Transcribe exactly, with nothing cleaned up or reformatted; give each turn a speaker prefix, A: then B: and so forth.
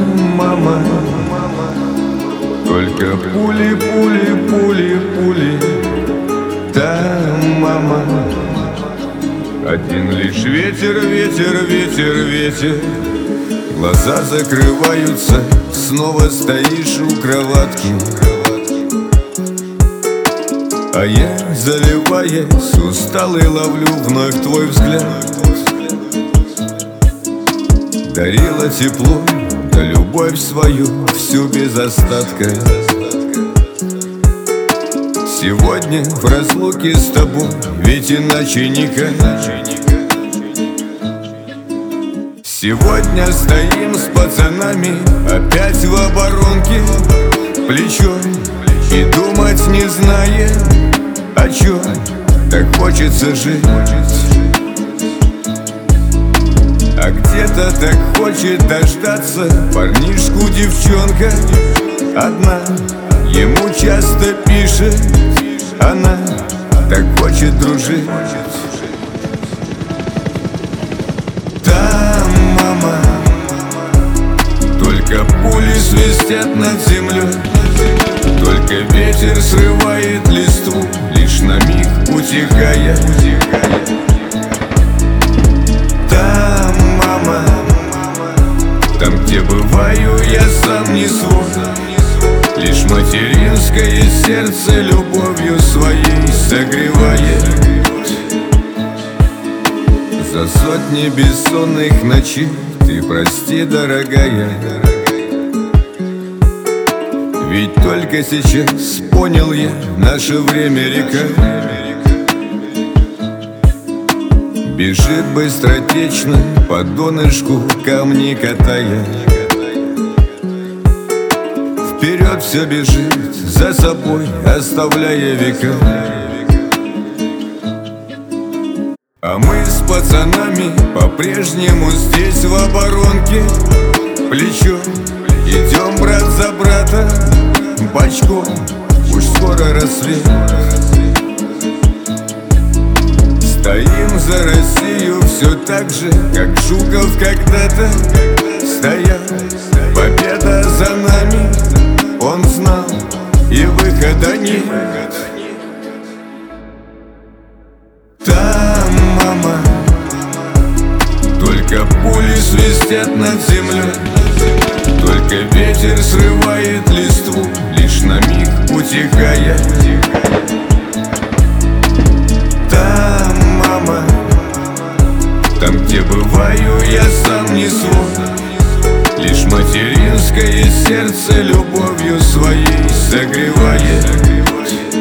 A: мама. Только пули, пули, пули, пули. Там, мама. Один лишь ветер, ветер, ветер, ветер. Глаза закрываются, снова стоишь у кроватки. А я, заливаясь, усталый, ловлю вновь твой взгляд. Дарила тепло, да любовь свою, всю без остатка. Сегодня в разлуке с тобой, ведь иначе никак. Сегодня стоим с пацанами, опять в оборонке, плечом, и думать не знаем, о чем так хочется жить. А где-то так хочет дождаться парнишку девчонка одна. Ему часто пишет она, так хочет дружить. Там, мама, только пули свистят над землей, только ветер срывает листву, лишь на миг утихая. Там, мама, там, где бываю я сам не свой, лишь материнское сердце любовью своей согревает. За сотни бессонных ночей ты прости, дорогая, ведь только сейчас понял я, наше время река бежит быстротечно по донышку камни катая. Вперед все бежит, за собой оставляя века. А мы с пацанами по-прежнему здесь в оборонке, плечом идем брат за брата, бочком, уж скоро рассвет. Стоим за Россию все так же, как Жуков когда-то стоял. Победа за нами, он знал, и выхода нет. Там, мама, только пули свистят над землей, только ветер срывает листву, лишь на миг утихая. Там, мама, там, где бываю я сам не свой, лишь материнское сердце любовью своей согревает.